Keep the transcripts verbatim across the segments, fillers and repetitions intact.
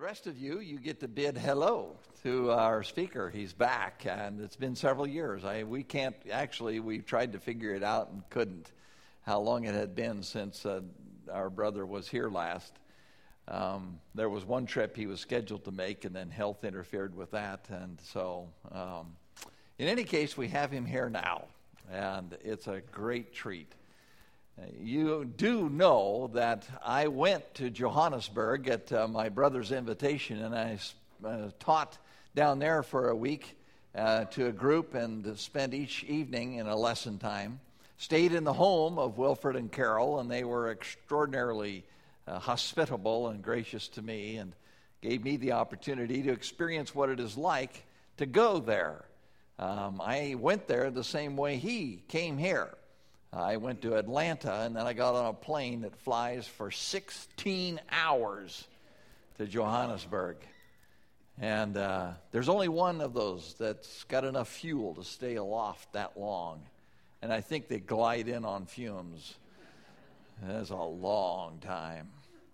rest of you, you get to bid hello to our speaker. He's back, and it's been several years. I we can't, actually, we tried to figure it out and couldn't, how long it had been since uh, our brother was here last. Um, there was one trip he was scheduled to make, and then health interfered with that, and so um, in any case, we have him here now, and it's a great treat. You do know that I went to Johannesburg at uh, my brother's invitation, and I uh, taught down there for a week uh, to a group and spent each evening in a lesson time. Stayed in the home of Wilfred and Carol, and they were extraordinarily uh, hospitable and gracious to me and gave me the opportunity to experience what it is like to go there. Um, I went there the same way he came here. I went to Atlanta, and then I got on a plane that flies for sixteen hours to Johannesburg. And uh, there's only one of those that's got enough fuel to stay aloft that long. And I think they glide in on fumes. That's a long time.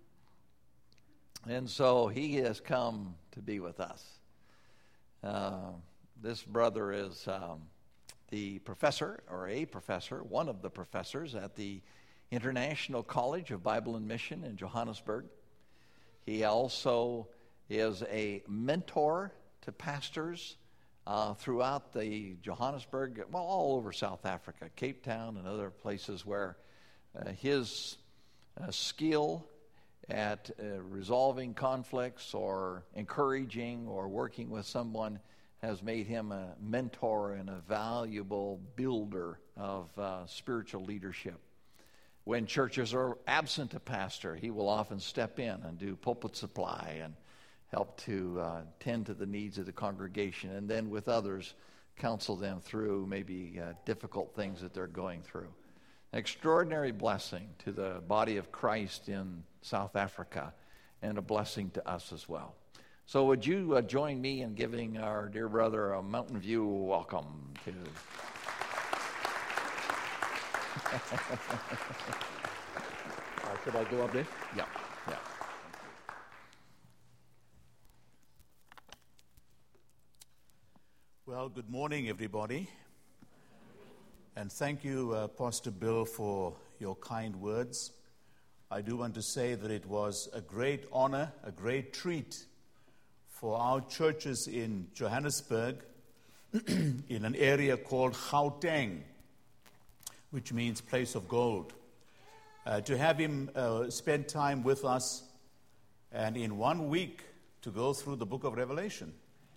And so he has come to be with us. Uh, this brother is... Um, the professor, or a professor, one of the professors at the International College of Bible and Mission in Johannesburg. He also is a mentor to pastors uh, throughout the Johannesburg, well, all over South Africa, Cape Town and other places where uh, his uh, skill at uh, resolving conflicts or encouraging or working with someone has made him a mentor and a valuable builder of uh, spiritual leadership. When churches are absent a pastor, he will often step in and do pulpit supply and help to uh, tend to the needs of the congregation, and then with others, counsel them through maybe uh, difficult things that they're going through. An extraordinary blessing to the body of Christ in South Africa, and a blessing to us as well. So would you uh, join me in giving our dear brother a Mountain View welcome to... uh, should I go up there? Yeah, yeah. Well, good morning, everybody. And thank you, uh, Pastor Bill, for your kind words. I do want to say that it was a great honor, a great treat for our churches in Johannesburg, in an area called Gauteng, which means place of gold, uh, to have him uh, spend time with us, and in one week to go through the book of Revelation.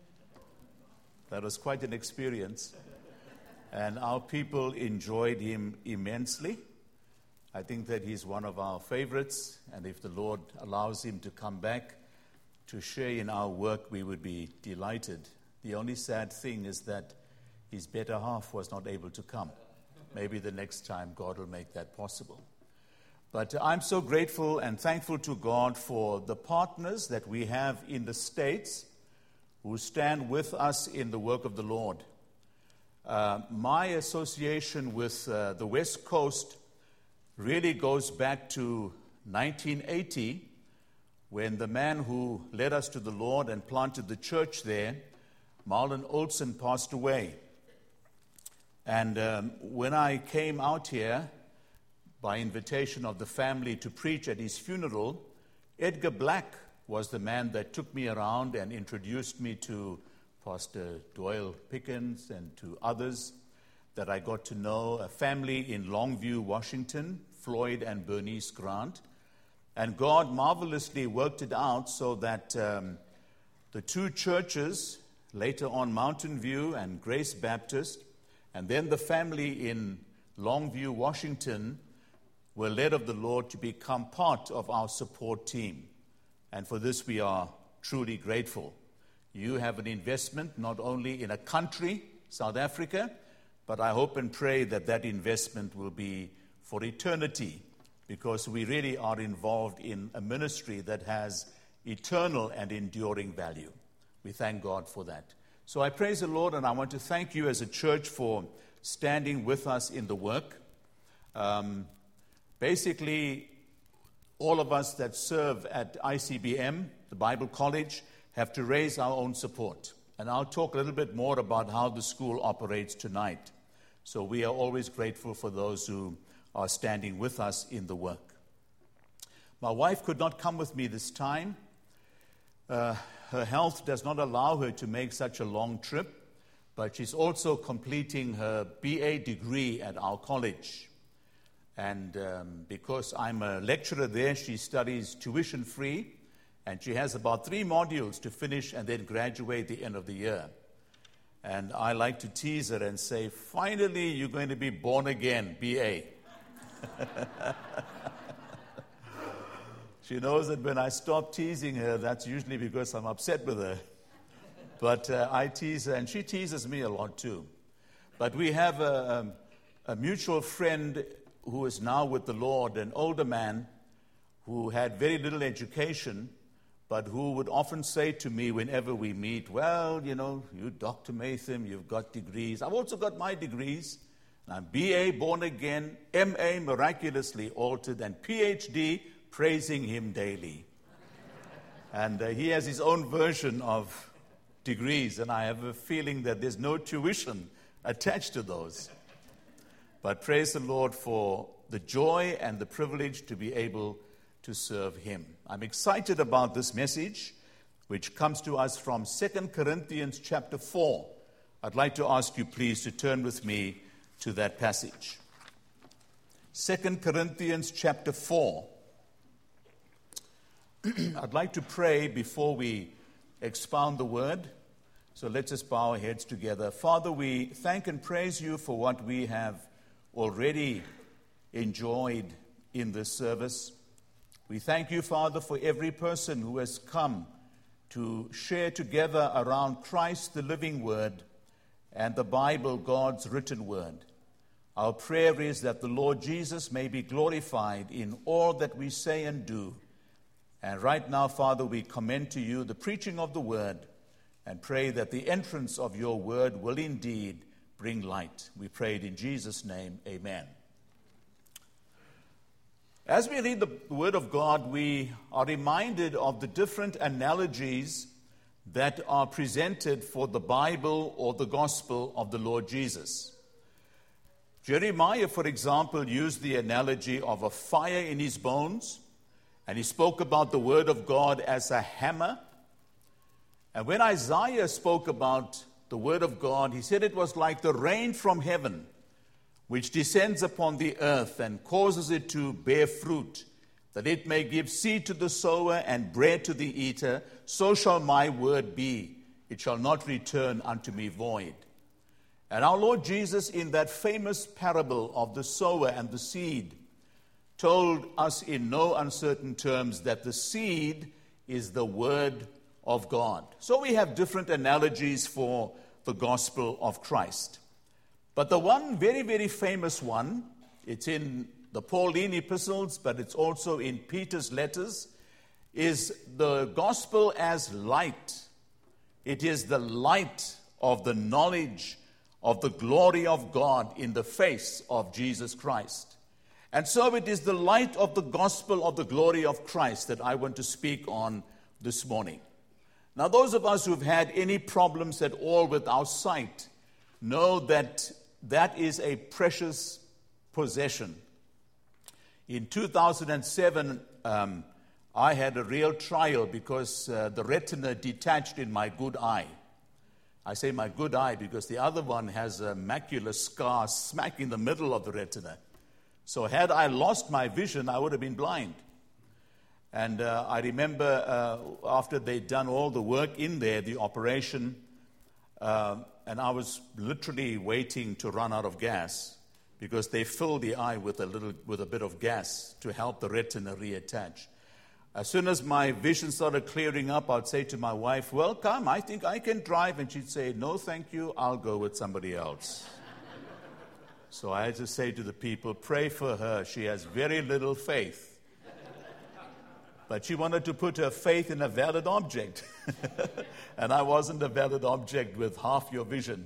That was quite an experience, and our people enjoyed him immensely. I think that he's one of our favorites, and if the Lord allows him to come back to share in our work, we would be delighted. The only sad thing is that his better half was not able to come. Maybe the next time God will make that possible. But I'm so grateful and thankful to God for the partners that we have in the States who stand with us in the work of the Lord. Uh, my association with uh, the West Coast really goes back to nineteen eighty, when the man who led us to the Lord and planted the church there, Marlon Olsen, passed away. And um, when I came out here, by invitation of the family, to preach at his funeral, Edgar Black was the man that took me around and introduced me to Pastor Doyle Pickens and to others that I got to know, a family in Longview, Washington, Floyd and Bernice Grant. And God marvelously worked it out so that um, the two churches, later on Mountain View and Grace Baptist, and then the family in Longview, Washington, were led of the Lord to become part of our support team. And for this we are truly grateful. You have an investment not only in a country, South Africa, but I hope and pray that that investment will be for eternity, because we really are involved in a ministry that has eternal and enduring value. We thank God for that. So I praise the Lord, and I want to thank you as a church for standing with us in the work. Um, basically, all of us that serve at I C B M the Bible College have to raise our own support. And I'll talk a little bit more about how the school operates tonight. So we are always grateful for those who are standing with us in the work. My wife could not come with me this time. Uh, her health does not allow her to make such a long trip, but she's also completing her B A degree at our college. And um, because I'm a lecturer there, she studies tuition-free, and she has about three modules to finish and then graduate the end of the year. And I like to tease her and say, finally, you're going to be born again, B A. She knows that when I stop teasing her, that's usually because I'm upset with her. But uh, I tease her, and she teases me a lot too. But we have a, a, a mutual friend who is now with the Lord, an older man who had very little education, but who would often say to me whenever we meet, well, you know, you Doctor Matham, you've got degrees. I've also got my degrees. I'm B A, born again, M A, miraculously altered, and P H D, praising him daily. And uh, he has his own version of degrees, and I have a feeling that there's no tuition attached to those. But praise the Lord for the joy and the privilege to be able to serve him. I'm excited about this message, which comes to us from Second Corinthians chapter four. I'd like to ask you, please, to turn with me to that passage. Second Corinthians chapter four. I'd like to pray before we expound the word. So let's just bow our heads together. Father, we thank and praise you for what we have already enjoyed in this service. We thank you, Father, for every person who has come to share together around Christ, the living word, and the Bible, God's written word. Our prayer is that the Lord Jesus may be glorified in all that we say and do. And right now, Father, we commend to you the preaching of the word and pray that the entrance of your word will indeed bring light. We pray it in Jesus' name. Amen. As we read the word of God, we are reminded of the different analogies that are presented for the Bible or the gospel of the Lord Jesus. Jeremiah, for example, used the analogy of a fire in his bones, and he spoke about the word of God as a hammer. And when Isaiah spoke about the word of God, he said it was like the rain from heaven, which descends upon the earth and causes it to bear fruit, that it may give seed to the sower and bread to the eater. So shall my word be. It shall not return unto me void. And our Lord Jesus, in that famous parable of the sower and the seed, told us in no uncertain terms that the seed is the word of God. So we have different analogies for the gospel of Christ. But the one very, very famous one, it's in the Pauline epistles, but it's also in Peter's letters, is the gospel as light. It is the light of the knowledge of the glory of God in the face of Jesus Christ. And so it is the light of the gospel of the glory of Christ that I want to speak on this morning. Now, those of us who've had any problems at all with our sight know that that is a precious possession. In two thousand seven, um, I had a real trial because uh, the retina detached in my good eye. I say my good eye because the other one has a macular scar smack in the middle of the retina. So had I lost my vision, I would have been blind. And uh, I remember uh, after they'd done all the work in there, the operation, uh, and I was literally waiting to run out of gas because they filled the eye with a little, with a bit of gas to help the retina reattach. As soon as my vision started clearing up, I'd say to my wife, well, come, I think I can drive. And she'd say, no, thank you, I'll go with somebody else. So I had to say to the people, pray for her. She has very little faith. But she wanted to put her faith in a valid object. And I wasn't a valid object with half your vision.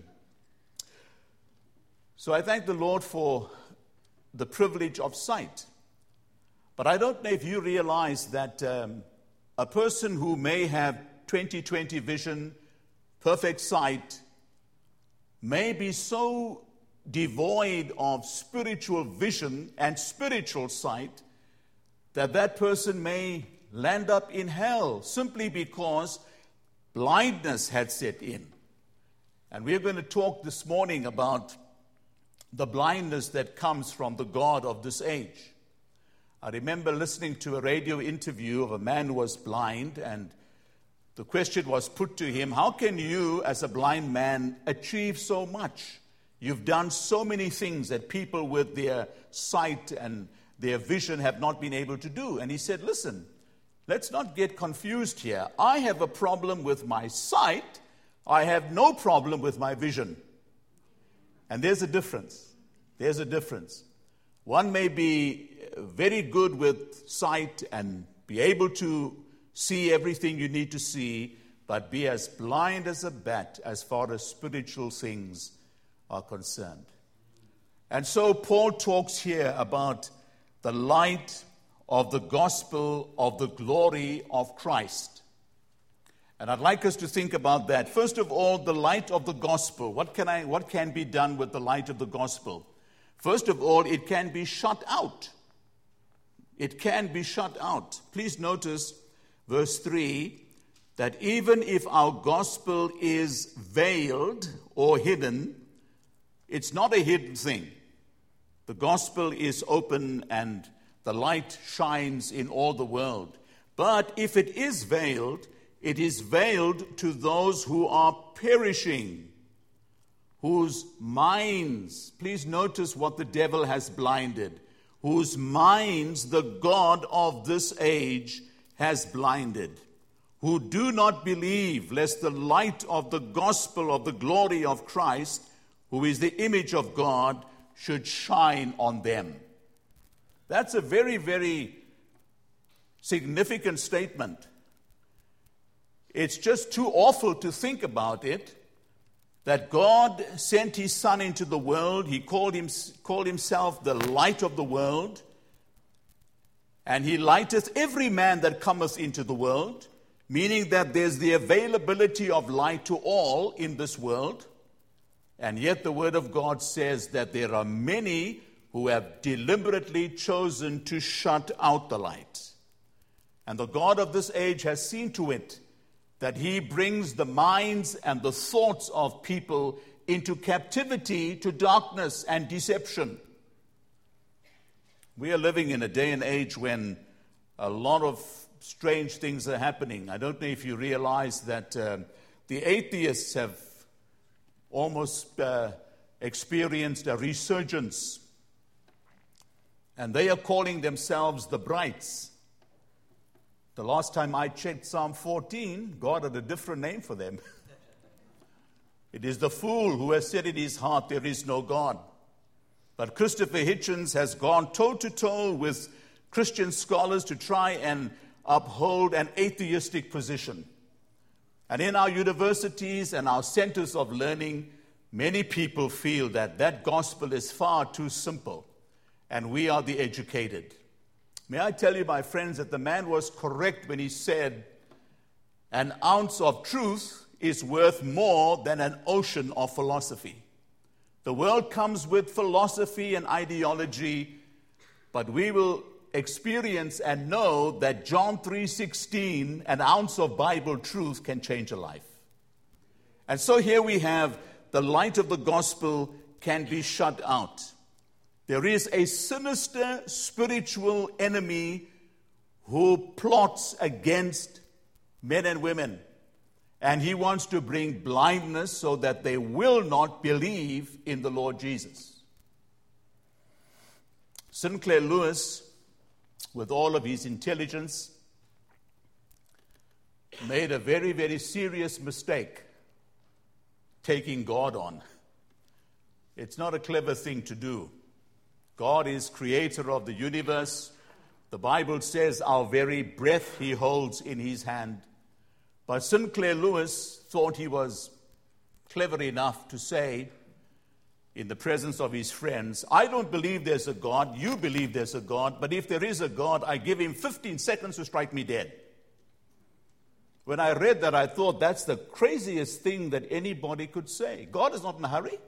So I thank the Lord for the privilege of sight. But I don't know if you realize that um, a person who may have twenty twenty vision, perfect sight, may be so devoid of spiritual vision and spiritual sight that that person may land up in hell simply because blindness had set in. And we're going to talk this morning about the blindness that comes from the God of this age. I remember listening to a radio interview of a man who was blind, and the question was put to him, how can you, as a blind man, achieve so much? You've done so many things that people with their sight and their vision have not been able to do. And he said, listen, let's not get confused here. I have a problem with my sight. I have no problem with my vision. And there's a difference. There's a difference. One may be very good with sight and be able to see everything you need to see, but be as blind as a bat as far as spiritual things are concerned. And so Paul talks here about the light of the gospel of the glory of Christ. And I'd like us to think about that. First of all, the light of the gospel. What can I, what can be done with the light of the gospel? First of all, it can be shut out. It can be shut out. Please notice verse three, that even if our gospel is veiled or hidden, it's not a hidden thing. The gospel is open and the light shines in all the world. But if it is veiled, it is veiled to those who are perishing, whose minds, please notice what the devil has blinded, whose minds the God of this age has blinded, who do not believe, lest the light of the gospel of the glory of Christ, who is the image of God, should shine on them. That's a very, very significant statement. It's just too awful to think about it, that God sent his Son into the world. He called, him, called himself the light of the world. And he lighteth every man that cometh into the world, meaning that there's the availability of light to all in this world. And yet the Word of God says that there are many who have deliberately chosen to shut out the light. And the God of this age has seen to it that he brings the minds and the thoughts of people into captivity to darkness and deception. We are living in a day and age when a lot of strange things are happening. I don't know if you realize that uh, the atheists have almost uh, experienced a resurgence. And they are calling themselves the brights. The last time I checked Psalm fourteen, God had a different name for them. It is the fool who has said in his heart, there is no God. But Christopher Hitchens has gone toe-to-toe with Christian scholars to try and uphold an atheistic position. And in our universities and our centers of learning, many people feel that that gospel is far too simple, and we are the educated. May I tell you, my friends, that the man was correct when he said, an ounce of truth is worth more than an ocean of philosophy. The world comes with philosophy and ideology, but we will experience and know that John three sixteen, an ounce of Bible truth can change a life. And so here we have the light of the gospel can be shut out. There is a sinister spiritual enemy who plots against men and women. And he wants to bring blindness so that they will not believe in the Lord Jesus. Sinclair Lewis, with all of his intelligence, made a very, very serious mistake taking God on. It's not a clever thing to do. God is creator of the universe. The Bible says our very breath he holds in his hand. But Sinclair Lewis thought he was clever enough to say, in the presence of his friends, I don't believe there's a God, you believe there's a God, but if there is a God, I give him fifteen seconds to strike me dead. When I read that, I thought that's the craziest thing that anybody could say. God is not in a hurry.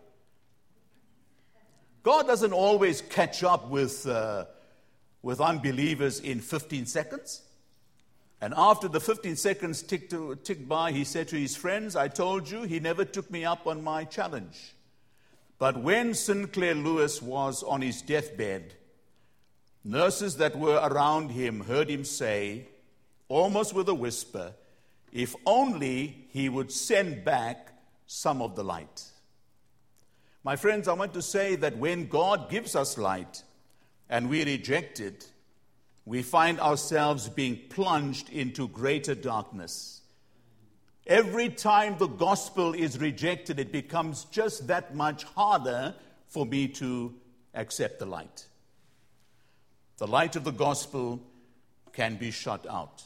God doesn't always catch up with, uh, with unbelievers in fifteen seconds. And after the fifteen seconds ticked, to, ticked by, he said to his friends, I told you, he never took me up on my challenge. But when Sinclair Lewis was on his deathbed, nurses that were around him heard him say, almost with a whisper, if only he would send back some of the light. My friends, I want to say that when God gives us light and we reject it, we find ourselves being plunged into greater darkness. Every time the gospel is rejected, it becomes just that much harder for me to accept the light. The light of the gospel can be shut out.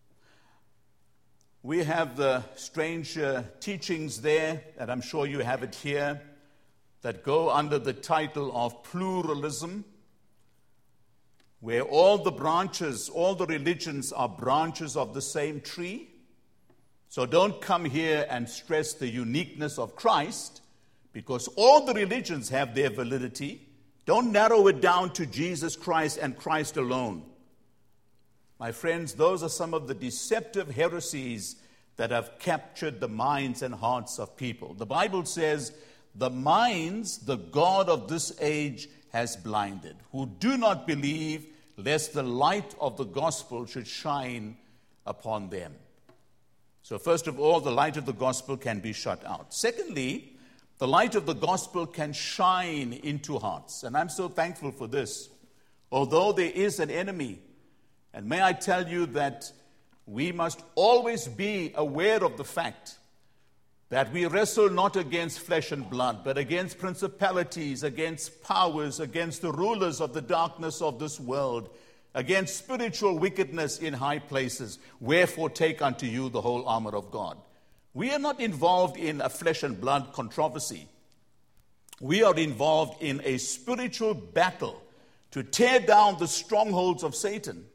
We have the strange uh, teachings there, and I'm sure you have it here, that go under the title of pluralism, where all the branches, all the religions are branches of the same tree. So don't come here and stress the uniqueness of Christ, because all the religions have their validity. Don't narrow it down to Jesus Christ and Christ alone. My friends, those are some of the deceptive heresies that have captured the minds and hearts of people. The Bible says, the minds the God of this age has blinded, who do not believe, lest the light of the gospel should shine upon them. So first of all, the light of the gospel can be shut out. Secondly, the light of the gospel can shine into hearts. And I'm so thankful for this. Although there is an enemy, and may I tell you that we must always be aware of the fact that we wrestle not against flesh and blood, but against principalities, against powers, against the rulers of the darkness of this world, against spiritual wickedness in high places. Wherefore take unto you the whole armor of God. We are not involved in a flesh and blood controversy. We are involved in a spiritual battle to tear down the strongholds of Satan.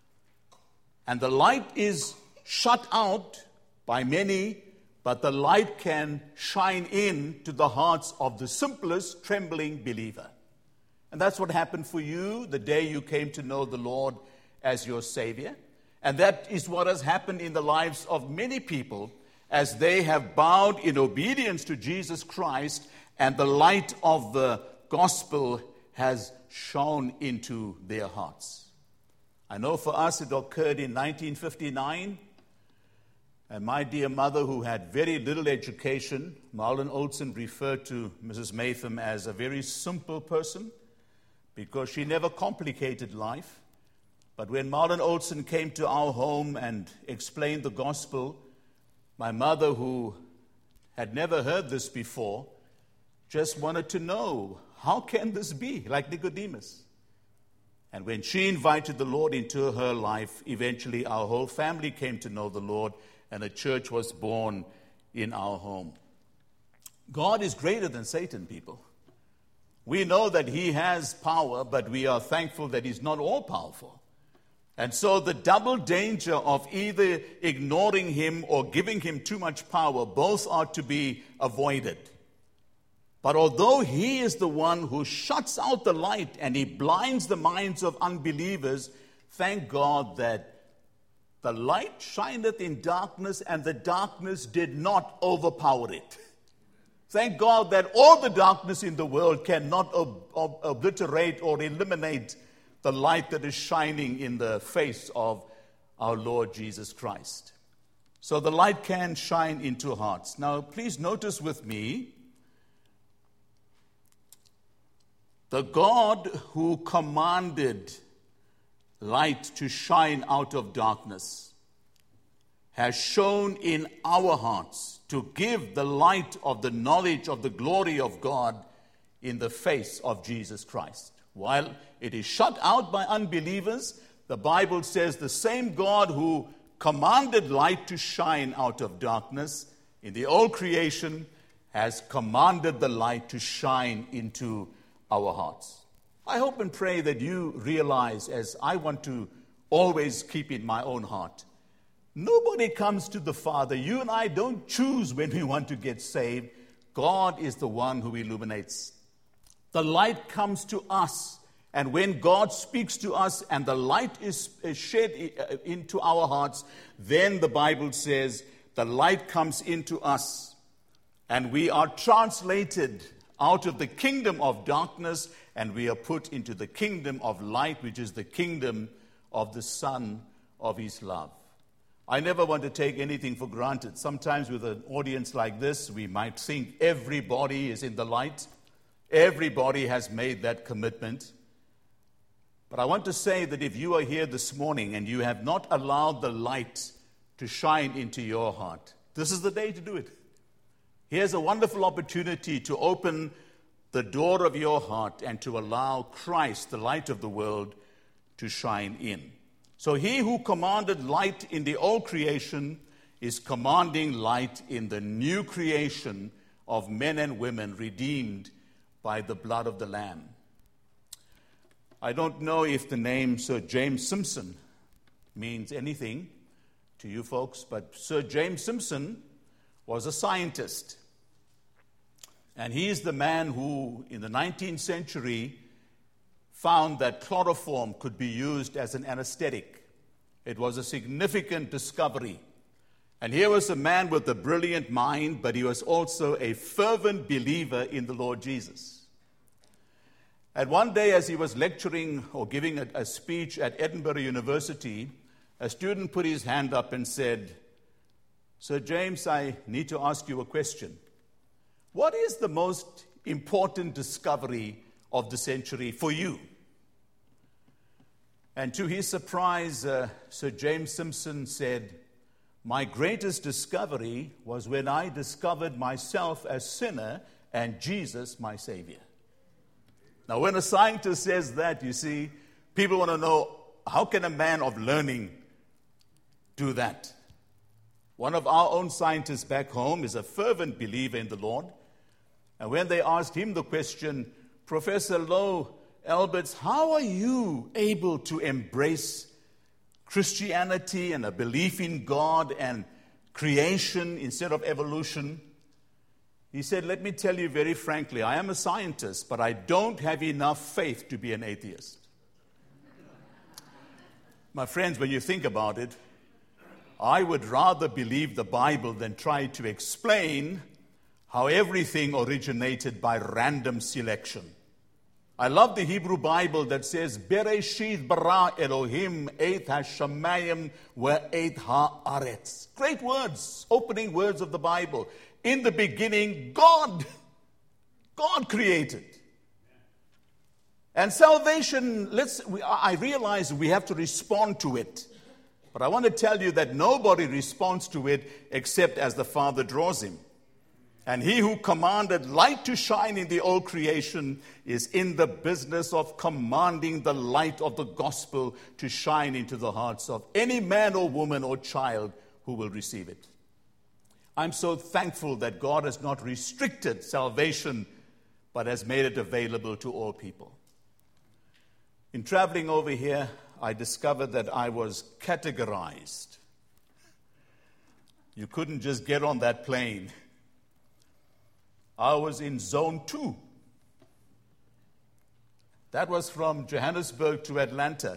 And the light is shut out by many, but the light can shine in to the hearts of the simplest trembling believer. And that's what happened for you the day you came to know the Lord as your Savior. And that is what has happened in the lives of many people as they have bowed in obedience to Jesus Christ, and the light of the gospel has shone into their hearts. I know for us it occurred in nineteen fifty-nine, and my dear mother, who had very little education, Marlon Olson referred to Missus Matham as a very simple person because she never complicated life. But when Marlon Olson came to our home and explained the gospel, my mother, who had never heard this before, just wanted to know, how can this be, like Nicodemus? And when she invited the Lord into her life, eventually our whole family came to know the Lord, and a church was born in our home. God is greater than Satan, people. We know that he has power, but we are thankful that he's not all powerful. And so the double danger of either ignoring him or giving him too much power, both are to be avoided. But although he is the one who shuts out the light and he blinds the minds of unbelievers, thank God that the light shineth in darkness, and the darkness did not overpower it. Thank God that all the darkness in the world cannot ob- ob- obliterate or eliminate the light that is shining in the face of our Lord Jesus Christ. So the light can shine into hearts. Now, please notice with me, the God who commanded light to shine out of darkness has shone in our hearts to give the light of the knowledge of the glory of God in the face of Jesus Christ. While it is shut out by unbelievers, the Bible says the same God who commanded light to shine out of darkness in the old creation has commanded the light to shine into our hearts. I hope and pray that you realize, as I want to always keep in my own heart, Nobody comes to the Father. You and I don't choose when we want to get saved. God is the one who illuminates. The light comes to us. And when God speaks to us and the light is shed into our hearts, then the Bible says the light comes into us. And we are translated out of the kingdom of darkness and we are put into the kingdom of light, which is the kingdom of the Son of His love. I never want to take anything for granted. Sometimes with an audience like this, we might think everybody is in the light. Everybody has made that commitment. But I want to say that if you are here this morning and you have not allowed the light to shine into your heart, this is the day to do it. Here's a wonderful opportunity to open the door of your heart and to allow Christ, the light of the world, to shine in. So he who commanded light in the old creation is commanding light in the new creation of men and women redeemed by the blood of the Lamb. I don't know if the name Sir James Simpson means anything to you folks, but Sir James Simpson was a scientist. And he is the man who, in the nineteenth century, found that chloroform could be used as an anesthetic. It was a significant discovery. And here was a man with a brilliant mind, but he was also a fervent believer in the Lord Jesus. And one day, as he was lecturing or giving a, a speech at Edinburgh University, a student put his hand up and said, "Sir James, I need to ask you a question. What is the most important discovery of the century for you?" And to his surprise, uh, Sir James Simpson said, "My greatest discovery was when I discovered myself as sinner and Jesus my Savior." Now, when a scientist says that, you see, people want to know, how can a man of learning do that? One of our own scientists back home is a fervent believer in the Lord. And when they asked him the question, "Professor Lowe Alberts, how are you able to embrace Christianity and a belief in God and creation instead of evolution?" He said, "Let me tell you very frankly, I am a scientist, but I don't have enough faith to be an atheist." My friends, when you think about it, I would rather believe the Bible than try to explain how everything originated by random selection. I love the Hebrew Bible that says, "Bereshit bara Elohim et ha-shamayim ve'et ha'aretz." Great words, opening words of the Bible. In the beginning, God, God created. And salvation, let's, we, I realize we have to respond to it. But I want to tell you that nobody responds to it except as the Father draws him. And he who commanded light to shine in the old creation is in the business of commanding the light of the gospel to shine into the hearts of any man or woman or child who will receive it. I'm so thankful that God has not restricted salvation, but has made it available to all people. In traveling over here, I discovered that I was categorized. You couldn't just get on that plane. I was in zone two. That was from Johannesburg to Atlanta.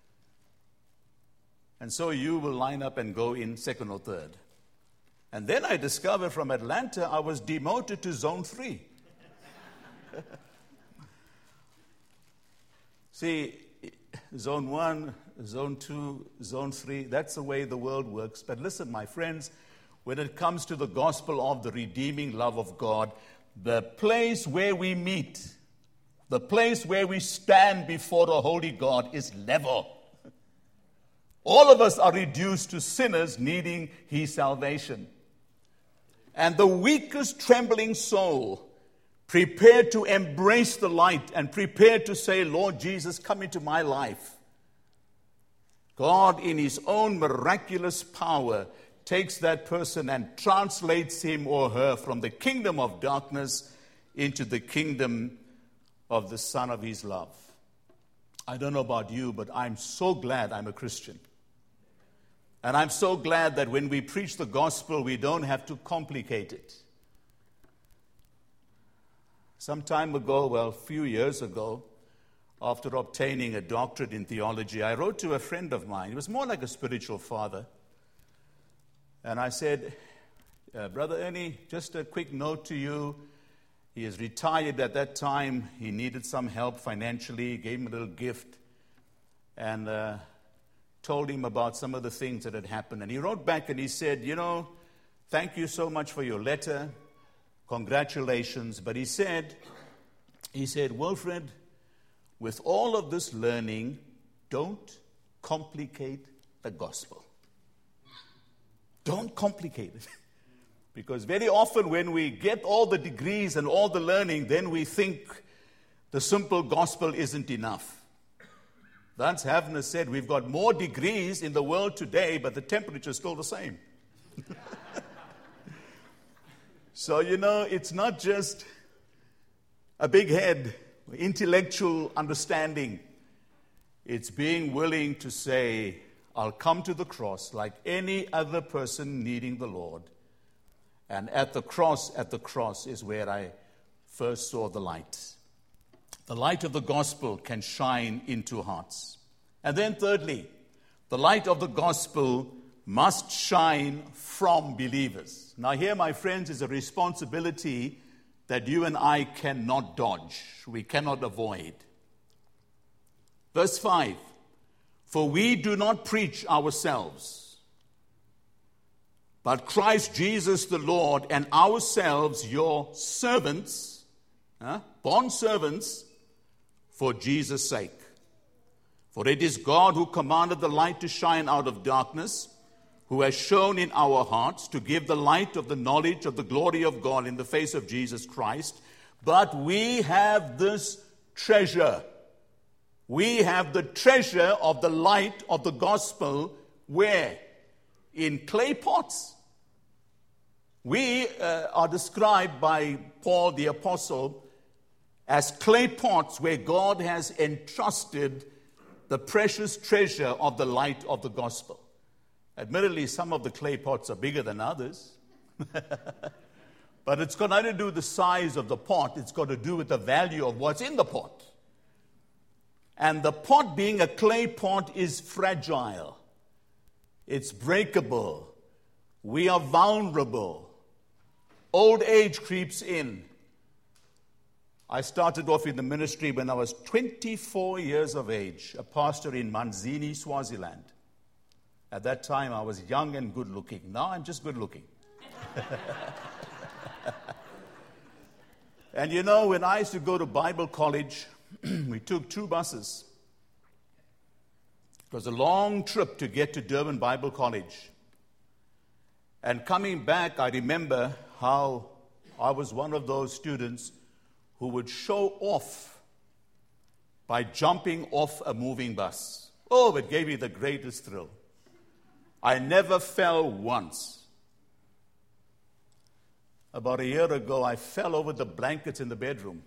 And so you will line up and go in second or third. And then I discovered from Atlanta I was demoted to zone three. See, zone one, zone two, zone three, that's the way the world works. But listen, my friends, when it comes to the gospel of the redeeming love of God, the place where we meet, the place where we stand before the holy God is level. All of us are reduced to sinners needing his salvation. And the weakest trembling soul, prepared to embrace the light and prepared to say, "Lord Jesus, come into my life," God in his own miraculous power takes that person and translates him or her from the kingdom of darkness into the kingdom of the Son of his love. I don't know about you, but I'm so glad I'm a Christian. And I'm so glad that when we preach the gospel, we don't have to complicate it. Some time ago, well, a few years ago, after obtaining a doctorate in theology, I wrote to a friend of mine. He was more like a spiritual father. And I said, uh, Brother Ernie, just a quick note to you. He is retired at that time. He needed some help financially. Gave him a little gift. And uh, told him about some of the things that had happened. And he wrote back and he said, you know, thank you so much for your letter. Congratulations. But he said, he said, Wilfred, with all of this learning, don't complicate the gospel. Don't complicate it. Because very often when we get all the degrees and all the learning, then we think the simple gospel isn't enough. Vance Havner said, we've got more degrees in the world today, but the temperature is still the same. So, you know, it's not just a big head, intellectual understanding. It's being willing to say, I'll come to the cross like any other person needing the Lord. And at the cross, at the cross is where I first saw the light. The light of the gospel can shine into hearts. And then thirdly, the light of the gospel must shine from believers. Now here, my friends, is a responsibility that you and I cannot dodge. We cannot avoid. Verse five, for we do not preach ourselves, but Christ Jesus the Lord, and ourselves your servants, huh? bond servants, for Jesus' sake. For it is God who commanded the light to shine out of darkness, who has shown in our hearts to give the light of the knowledge of the glory of God in the face of Jesus Christ. But we have this treasure. We have the treasure of the light of the gospel where? In clay pots. We uh, are described by Paul the Apostle as clay pots where God has entrusted the precious treasure of the light of the gospel. Admittedly, some of the clay pots are bigger than others. But it's got nothing to do with the size of the pot. It's got to do with the value of what's in the pot. And the pot, being a clay pot, is fragile. It's breakable. We are vulnerable. Old age creeps in. I started off in the ministry when I was twenty-four years of age, a pastor in Manzini, Swaziland. At that time, I was young and good-looking. Now I'm just good-looking. And you know, when I used to go to Bible college, we took two buses. It was a long trip to get to Durban Bible College. And coming back, I remember how I was one of those students who would show off by jumping off a moving bus. Oh, it gave me the greatest thrill. I never fell once. About a year ago, I fell over the blankets in the bedroom.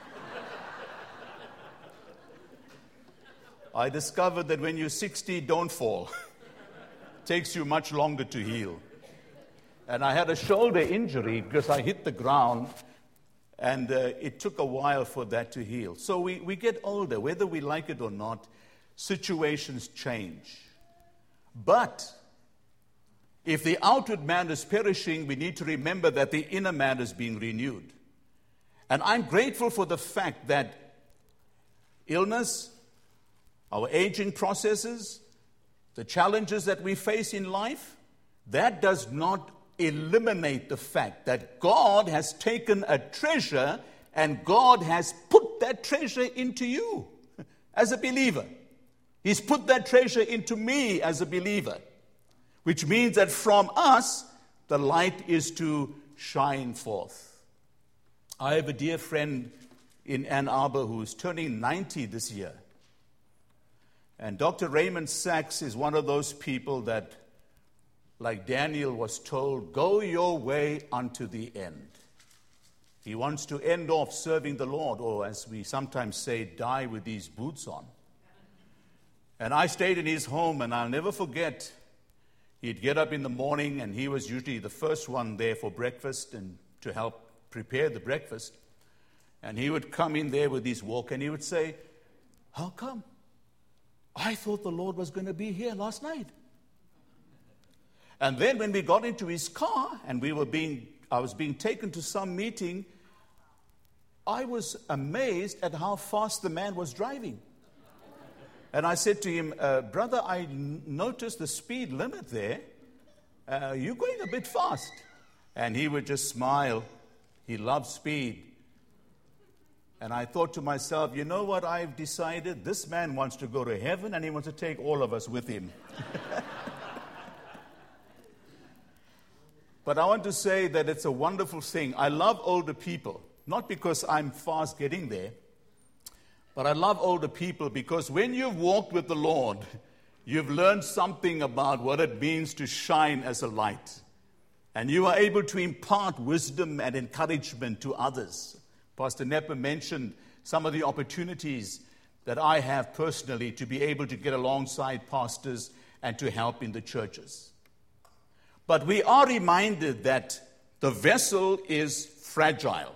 I discovered that when you're sixty, don't fall. It takes you much longer to heal. And I had a shoulder injury because I hit the ground, and uh, it took a while for that to heal. So we, we get older, whether we like it or not, situations change. But if the outward man is perishing, we need to remember that the inner man is being renewed. And I'm grateful for the fact that illness, our aging processes, the challenges that we face in life, that does not eliminate the fact that God has taken a treasure and God has put that treasure into you as a believer. He's put that treasure into me as a believer, which means that from us, the light is to shine forth. I have a dear friend in Ann Arbor who is turning ninety this year. And Doctor Raymond Sachs is one of those people that, like Daniel was told, go your way unto the end. He wants to end off serving the Lord, or as we sometimes say, die with these boots on. And I stayed in his home, and I'll never forget, He'd get up in the morning, and he was usually the first one there for breakfast and to help prepare the breakfast. And he would come in there with his walk, and he would say, "How come? I thought the Lord was going to be here last night." And then when we got into his car, and we were being, I was being taken to some meeting, I was amazed at how fast the man was driving. And I said to him, uh, "Brother, I n- noticed the speed limit there. Uh, you're going a bit fast." And he would just smile. He loves speed. And I thought to myself, you know what I've decided? This man wants to go to heaven, and he wants to take all of us with him. But I want to say that it's a wonderful thing. I love older people, not because I'm fast getting there, but I love older people because when you've walked with the Lord, you've learned something about what it means to shine as a light. And you are able to impart wisdom and encouragement to others. Pastor Nepper mentioned some of the opportunities that I have personally to be able to get alongside pastors and to help in the churches. But we are reminded that the vessel is fragile.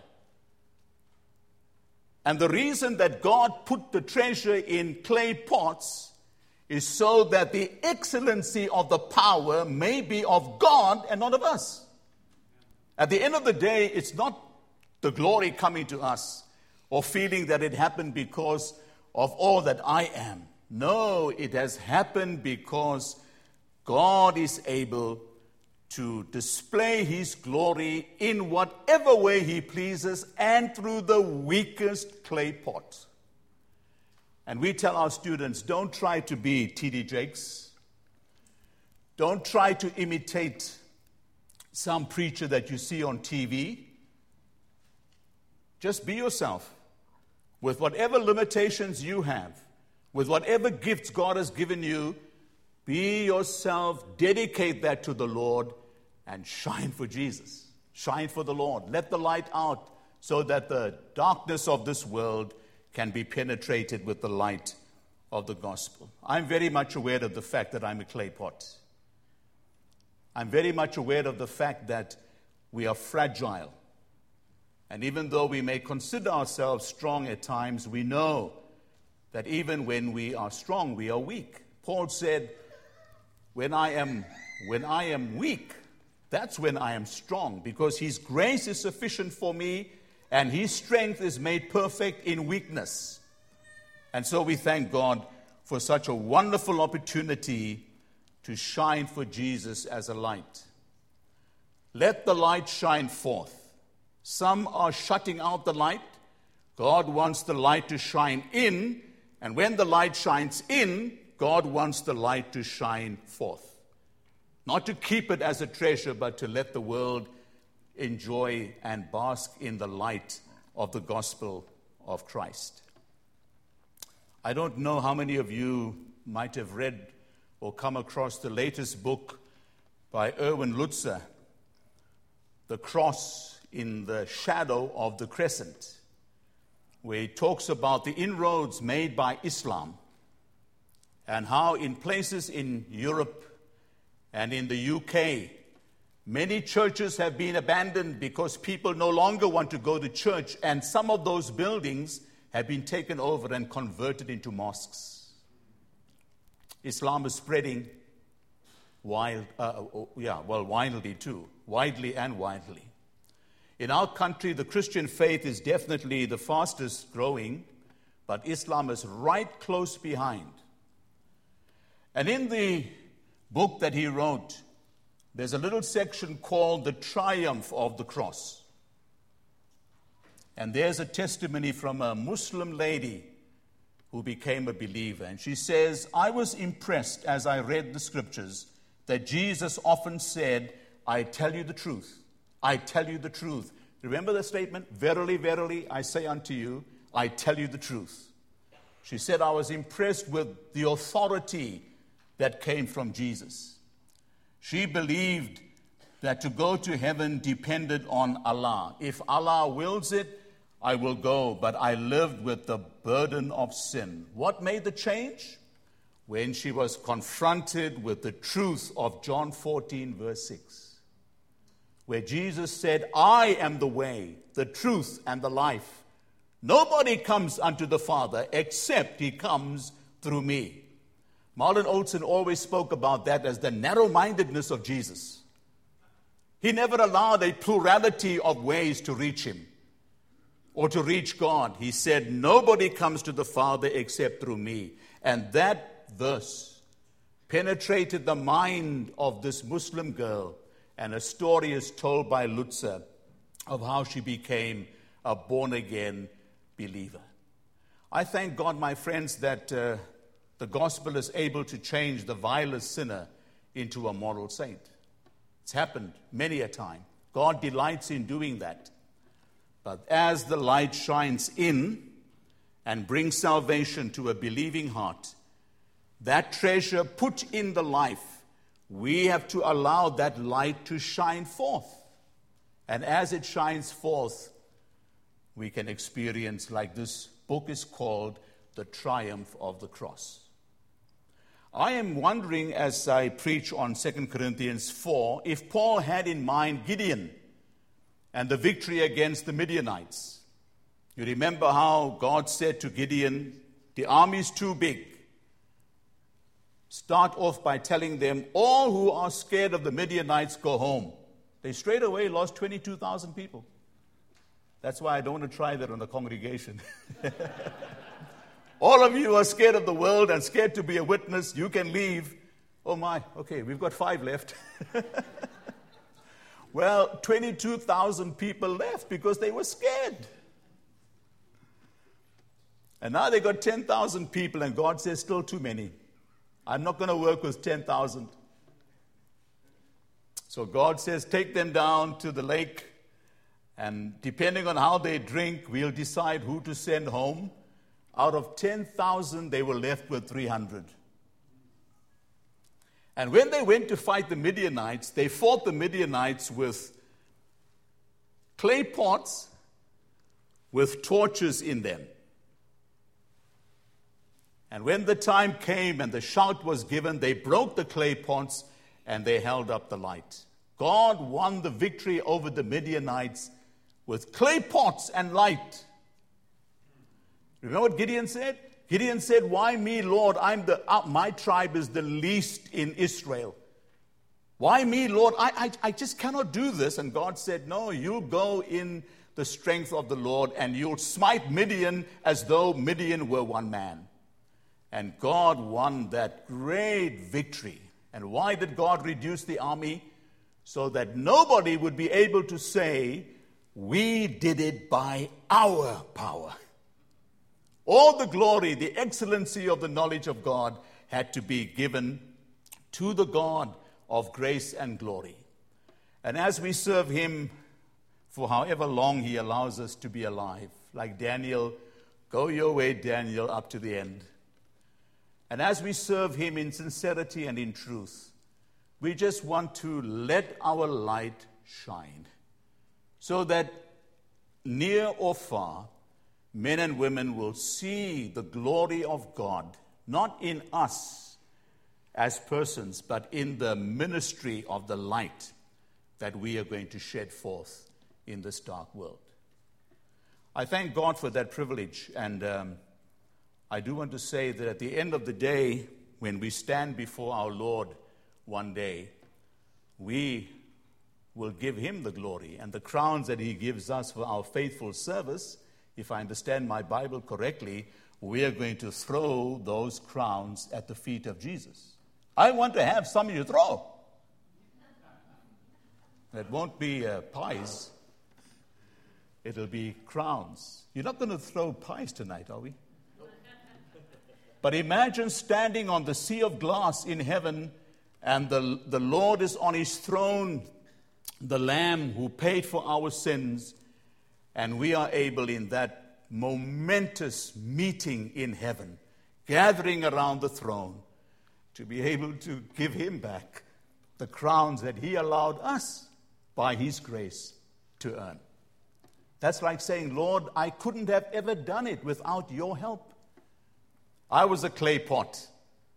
And the reason that God put the treasure in clay pots is so that the excellency of the power may be of God and not of us. At the end of the day, it's not the glory coming to us or feeling that it happened because of all that I am. No, it has happened because God is able to display his glory in whatever way he pleases and through the weakest clay pot. And we tell our students, don't try to be T D Jakes. Don't try to imitate some preacher that you see on T V. Just be yourself with whatever limitations you have, with whatever gifts God has given you. Be yourself, dedicate that to the Lord, and shine for Jesus. Shine for the Lord. Let the light out so that the darkness of this world can be penetrated with the light of the gospel. I'm very much aware of the fact that I'm a clay pot. I'm very much aware of the fact that we are fragile. And even though we may consider ourselves strong at times, we know that even when we are strong, we are weak. Paul said, when I am, when I am weak, that's when I am strong, because his grace is sufficient for me, and his strength is made perfect in weakness. And so we thank God for such a wonderful opportunity to shine for Jesus as a light. Let the light shine forth. Some are shutting out the light. God wants the light to shine in, and when the light shines in, God wants the light to shine forth. Not to keep it as a treasure, but to let the world enjoy and bask in the light of the gospel of Christ. I don't know how many of you might have read or come across the latest book by Erwin Lutzer, The Cross in the Shadow of the Crescent, where he talks about the inroads made by Islam and how in places in Europe and in the U K, many churches have been abandoned because people no longer want to go to church, and some of those buildings have been taken over and converted into mosques. Islam is spreading wild, uh, yeah, well, widely too, widely and widely. In our country, the Christian faith is definitely the fastest growing, but Islam is right close behind. And in the book that he wrote, there's a little section called The Triumph of the Cross. And there's a testimony from a Muslim lady who became a believer. And she says, I was impressed as I read the scriptures that Jesus often said, I tell you the truth. I tell you the truth. Remember the statement? Verily, verily, I say unto you, I tell you the truth. She said, I was impressed with the authority that came from Jesus. She believed that to go to heaven depended on Allah. If Allah wills it, I will go, but I lived with the burden of sin. What made the change? when she was confronted with the truth of John fourteen, verse six, where Jesus said, I am the way, the truth, and the life. Nobody comes unto the Father except he comes through me. Marlon Olson always spoke about that as the narrow-mindedness of Jesus. He never allowed a plurality of ways to reach him or to reach God. He said, nobody comes to the Father except through me. And that verse penetrated the mind of this Muslim girl, and a story is told by Lutzer of how she became a born-again believer. I thank God, my friends, that uh, the gospel is able to change the vilest sinner into a moral saint. It's happened many a time. God delights in doing that. But as the light shines in and brings salvation to a believing heart, that treasure put in the life, we have to allow that light to shine forth. And as it shines forth, we can experience, like this book is called, the triumph of the cross. I am wondering, as I preach on Second Corinthians four, if Paul had in mind Gideon and the victory against the Midianites. You remember how God said to Gideon, the army is too big. Start off by telling them, all who are scared of the Midianites, go home. They straight away lost twenty-two thousand people. That's why I don't want to try that on the congregation. All of you are scared of the world and scared to be a witness. You can leave. Oh my, okay, we've got five left. Well, twenty-two thousand people left because they were scared. And now they got ten thousand people, and God says, still too many. I'm not going to work with ten thousand. So God says, take them down to the lake, and depending on how they drink, we'll decide who to send home. Out of ten thousand, they were left with three hundred. And when they went to fight the Midianites, they fought the Midianites with clay pots with torches in them. And when the time came and the shout was given, they broke the clay pots and they held up the light. God won the victory over the Midianites with clay pots and light. Remember what Gideon said? Gideon said, why me, Lord? I'm the uh, my tribe is the least in Israel. Why me, Lord? I, I, I just cannot do this. And God said, no, you'll go in the strength of the Lord and you'll smite Midian as though Midian were one man. And God won that great victory. And why did God reduce the army? So that nobody would be able to say, we did it by our power. All the glory, the excellency of the knowledge of God had to be given to the God of grace and glory. And as we serve him for however long he allows us to be alive, like Daniel, go your way, Daniel, up to the end. And as we serve him in sincerity and in truth, we just want to let our light shine so that near or far, men and women will see the glory of God, not in us as persons, but in the ministry of the light that we are going to shed forth in this dark world. I thank God for that privilege, and um, I do want to say that at the end of the day, when we stand before our Lord one day, we will give him the glory, and the crowns that he gives us for our faithful service, if I understand my Bible correctly, we are going to throw those crowns at the feet of Jesus. I want to have something to throw. It won't be uh, pies. It'll be crowns. You're not going to throw pies tonight, are we? But imagine standing on the sea of glass in heaven, and the, the Lord is on his throne, the Lamb who paid for our sins, and we are able in that momentous meeting in heaven, gathering around the throne, to be able to give him back the crowns that he allowed us by his grace to earn. That's like saying, Lord, I couldn't have ever done it without your help. I was a clay pot.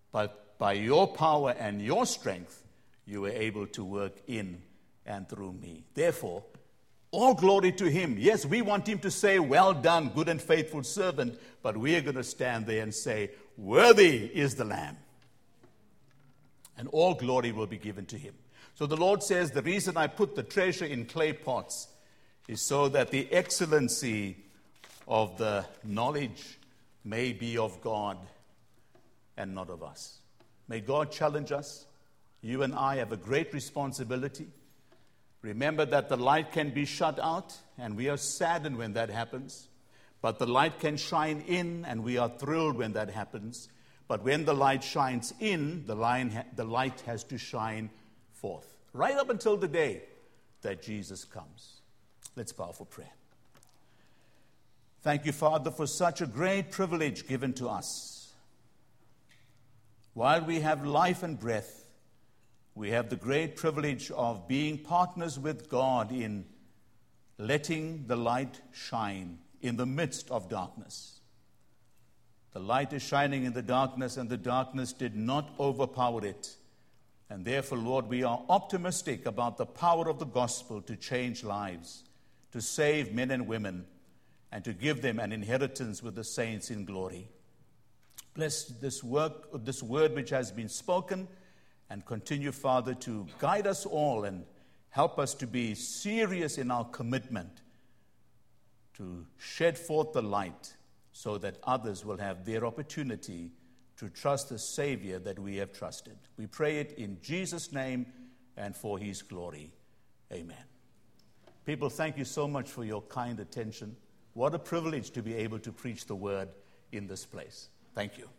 but by your power and your strength, you were able to work in and through me. Therefore, all glory to him. Yes, we want him to say, well done, good and faithful servant, but we are going to stand there and say, worthy is the Lamb. And all glory will be given to him. So the Lord says, the reason I put the treasure in clay pots is so that the excellency of the knowledge may be of God and not of us. May God challenge us. You and I have a great responsibility. Remember that the light can be shut out, and we are saddened when that happens. But the light can shine in, and we are thrilled when that happens. But when the light shines in, the light has to shine forth, right up until the day that Jesus comes. Let's bow for prayer. Thank you, Father, for such a great privilege given to us. While we have life and breath, we have the great privilege of being partners with God in letting the light shine in the midst of darkness. The light is shining in the darkness, and the darkness did not overpower it. And therefore, Lord, we are optimistic about the power of the gospel to change lives, to save men and women, and to give them an inheritance with the saints in glory. Bless this work, this word which has been spoken, and continue, Father, to guide us all and help us to be serious in our commitment to shed forth the light so that others will have their opportunity to trust the Savior that we have trusted. We pray it in Jesus' name and for his glory. Amen. People, thank you so much for your kind attention. What a privilege to be able to preach the word in this place. Thank you.